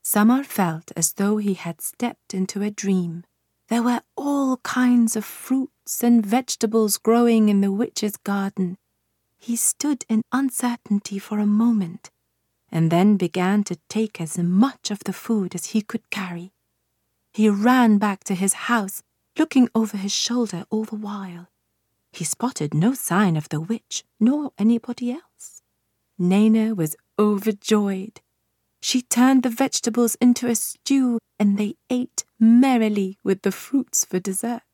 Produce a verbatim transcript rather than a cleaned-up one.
Samar felt as though he had stepped into a dream. There were all kinds of fruits and vegetables growing in the witch's garden. He stood in uncertainty for a moment, and then began to take as much of the food as he could carry. He ran back to his house, looking over his shoulder all the while. He spotted no sign of the witch, nor anybody else. Nana was overjoyed. She turned the vegetables into a stew, and they ate merrily with the fruits for dessert.